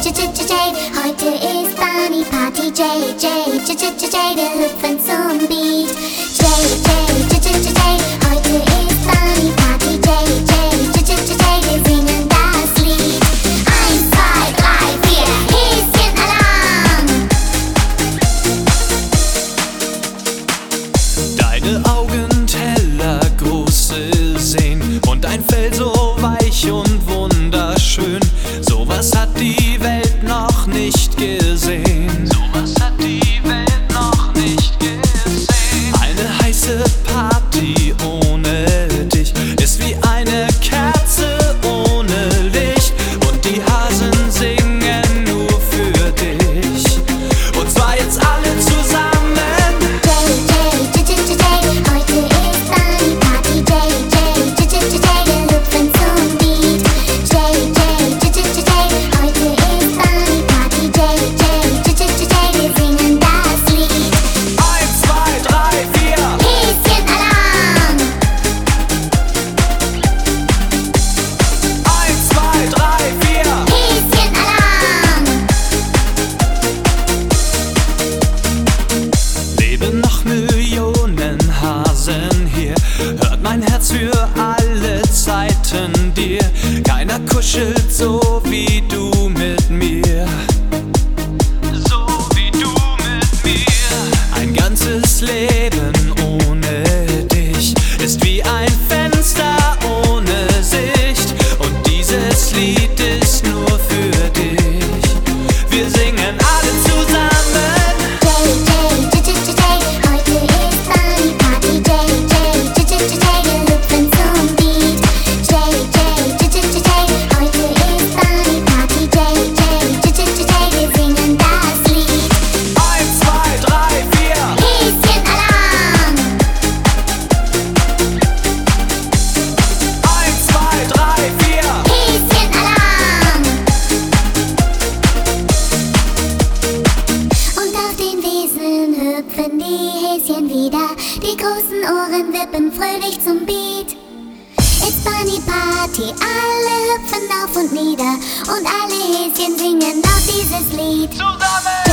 Heute ist Bunny Party, wir hüpfen zum Beat. Heute ist Bunny Party, wir singen das Lied. 1, 2, 3, 4, Häschenalarm! Deine Augen tellergroße sehen und ein Fell so weich und wunderschön. Sowas hat die Welt noch nicht gesehen. Sowas hat die Welt noch nicht gesehen. Eine heiße Party ohne dich ist wie eine Kerze ohne Licht. Und die Hasen singen nur für dich. Und zwar jetzt alle zusammen. Heute ist Bunny Party, wir hüpfen zum Beat. Heute ist Bunny Party, wir singen das Lied. 1, 2, 3, 4. Häschenalarm! 1, 2, 3, 4. Häschenalarm! Leben noch Millionen Hasen hier, hört mein Herz für alle Zeiten dir. Keiner kuschelt so wie du mit mir. So wie du mit mir. Ein ganzes Leben ohne dich ist wie ein Fenster ohne Sicht. Und dieses Lied ist nur für dich. Wir singen alle zusammen. Heute ist Bunny Party, wir hüpfen zum Beat. Heute ist Bunny Party, wir singen das Lied. 1, 2, 3, 4. Häschenalarm! 1, 2, 3, 4. Häschenalarm! Und auf den Wiesen hüpfen die Häschen wieder. Die großen Ohren wippen fröhlich zum Beat. It's Bunny Party, alle hüpfen auf und nieder. Und alle Häschen singen laut dieses Lied. Zusammen!